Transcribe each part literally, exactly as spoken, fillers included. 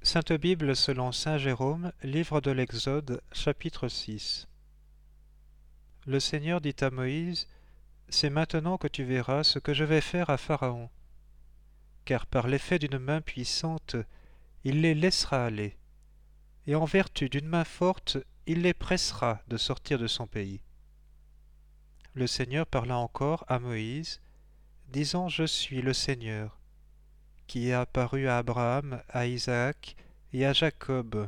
Sainte Bible selon saint Jérôme, livre de l'Exode, chapitre six. Le Seigneur dit à Moïse, c'est maintenant que tu verras ce que je vais faire à Pharaon, car par l'effet d'une main puissante, il les laissera aller, et en vertu d'une main forte, il les pressera de sortir de son pays. Le Seigneur parla encore à Moïse, disant, je suis le Seigneur, qui est apparu à Abraham, à Isaac et à Jacob,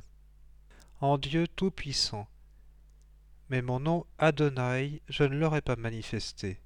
en Dieu tout-puissant. Mais mon nom Adonai, je ne leur ai pas manifesté.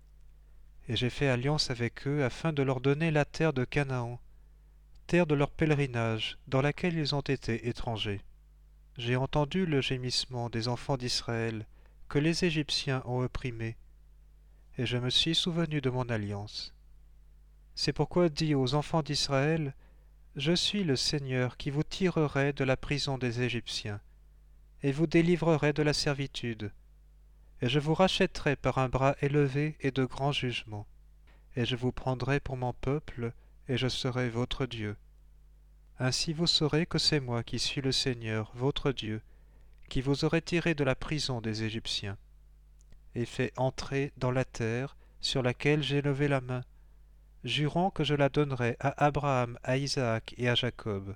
Et j'ai fait alliance avec eux afin de leur donner la terre de Canaan, terre de leur pèlerinage, dans laquelle ils ont été étrangers. J'ai entendu le gémissement des enfants d'Israël, que les Égyptiens ont opprimés, et je me suis souvenu de mon alliance. C'est pourquoi dis aux enfants d'Israël, je suis le Seigneur qui vous tirerai de la prison des Égyptiens, et vous délivrerai de la servitude, et je vous rachèterai par un bras élevé et de grands jugements, et je vous prendrai pour mon peuple, et je serai votre Dieu. Ainsi vous saurez que c'est moi qui suis le Seigneur, votre Dieu, qui vous aurai tiré de la prison des Égyptiens, et fait entrer dans la terre sur laquelle j'ai levé la main, jurant que je la donnerai à Abraham, à Isaac et à Jacob,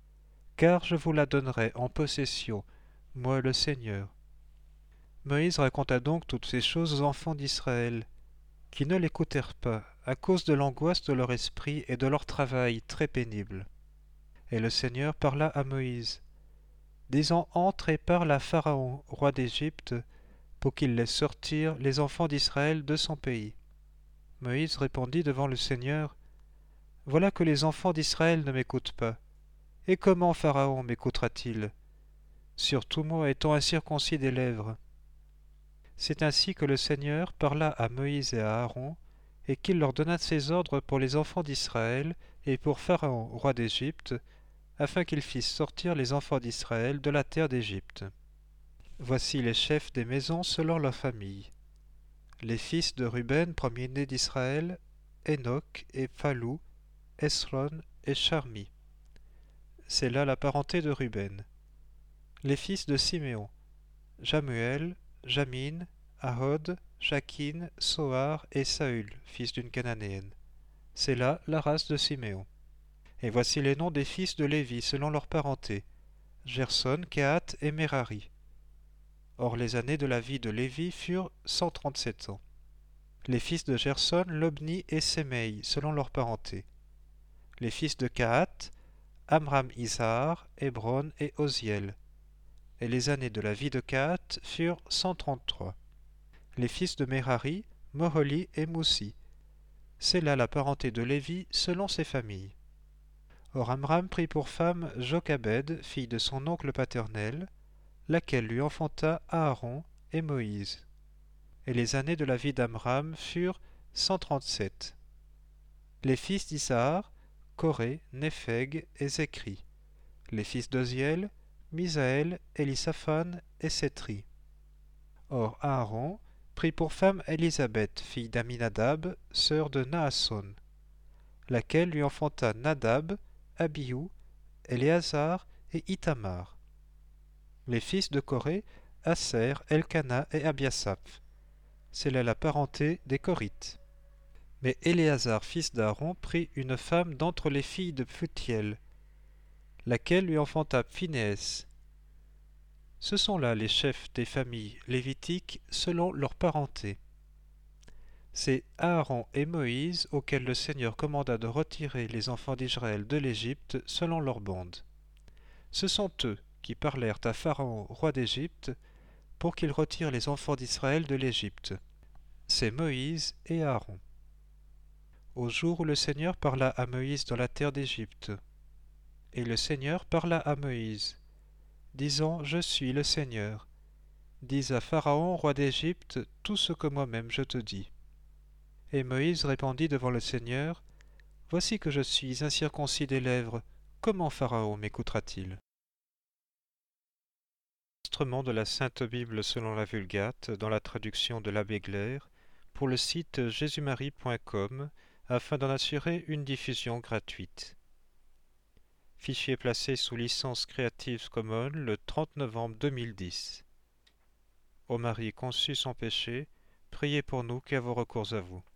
car je vous la donnerai en possession, moi le Seigneur. Moïse raconta donc toutes ces choses aux enfants d'Israël, qui ne l'écoutèrent pas, à cause de l'angoisse de leur esprit et de leur travail très pénible. Et le Seigneur parla à Moïse, disant, entre et parle à Pharaon, roi d'Égypte, pour qu'il laisse sortir les enfants d'Israël de son pays. Moïse répondit devant le Seigneur, voilà que les enfants d'Israël ne m'écoutent pas. Et comment Pharaon m'écoutera-t-il, surtout moi étant incirconcis des lèvres? C'est ainsi que le Seigneur parla à Moïse et à Aaron, et qu'il leur donna ses ordres pour les enfants d'Israël et pour Pharaon, roi d'Égypte, afin qu'ils fissent sortir les enfants d'Israël de la terre d'Égypte. Voici les chefs des maisons selon leur famille. Les fils de Ruben, premier-né d'Israël, Enoch et Phalou, Esron et Charmi. C'est là la parenté de Ruben. Les fils de Siméon, Jamuel, Jamin, Ahod, Jakin, Soar et Saül, fils d'une Cananéenne. C'est là la race de Siméon. Et voici les noms des fils de Lévi selon leur parenté, Gerson, Kehat et Merari. Or les années de la vie de Lévi furent cent trente-sept ans. Les fils de Gerson, Lobni et Sémeï selon leur parenté. Les fils de Kehat, Amram Isahar, Hébron et Oziel. Et les années de la vie de Kehat furent cent trente-trois. Les fils de Merari, Moholi et Moussi. C'est là la parenté de Lévi selon ses familles. Or Amram prit pour femme Jochebed, fille de son oncle paternel, laquelle lui enfanta Aaron et Moïse. Et les années de la vie d'Amram furent cent trente-sept. Les fils d'Issahar, Coré, Népheg et Zéchri. Les fils d'Oziel, Misaël, Élisaphan et Sétri. Or Aaron prit pour femme Élisabeth, fille d'Aminadab, sœur de Naasson, laquelle lui enfanta Nadab, Abihu, Éléazar et Ithamar. Les fils de Coré, Aser, Elkana et Abiasaph. C'est là la parenté des Corites. Mais Éléazar, fils d'Aaron, prit une femme d'entre les filles de Phthiel, laquelle lui enfanta Phinéès. Ce sont là les chefs des familles lévitiques selon leur parenté. C'est Aaron et Moïse auxquels le Seigneur commanda de retirer les enfants d'Israël de l'Égypte selon leurs bandes. Ce sont eux qui parlèrent à Pharaon, roi d'Égypte, pour qu'il retire les enfants d'Israël de l'Égypte. C'est Moïse et Aaron. Au jour où le Seigneur parla à Moïse dans la terre d'Égypte. Et le Seigneur parla à Moïse, disant, je suis le Seigneur. Dis à Pharaon, roi d'Égypte, tout ce que moi-même je te dis. Et Moïse répondit devant le Seigneur, voici que je suis incirconcis des lèvres, comment Pharaon m'écoutera-t-il? Enregistrement de la Sainte Bible selon la Vulgate dans la traduction de l'abbé Glaire pour le site jésus marie point com afin d'en assurer une diffusion gratuite. fichier placé sous licence Creative Commons le trente novembre deux mille dix. Ô Marie conçue sans péché, priez pour nous qui avons recours à vous.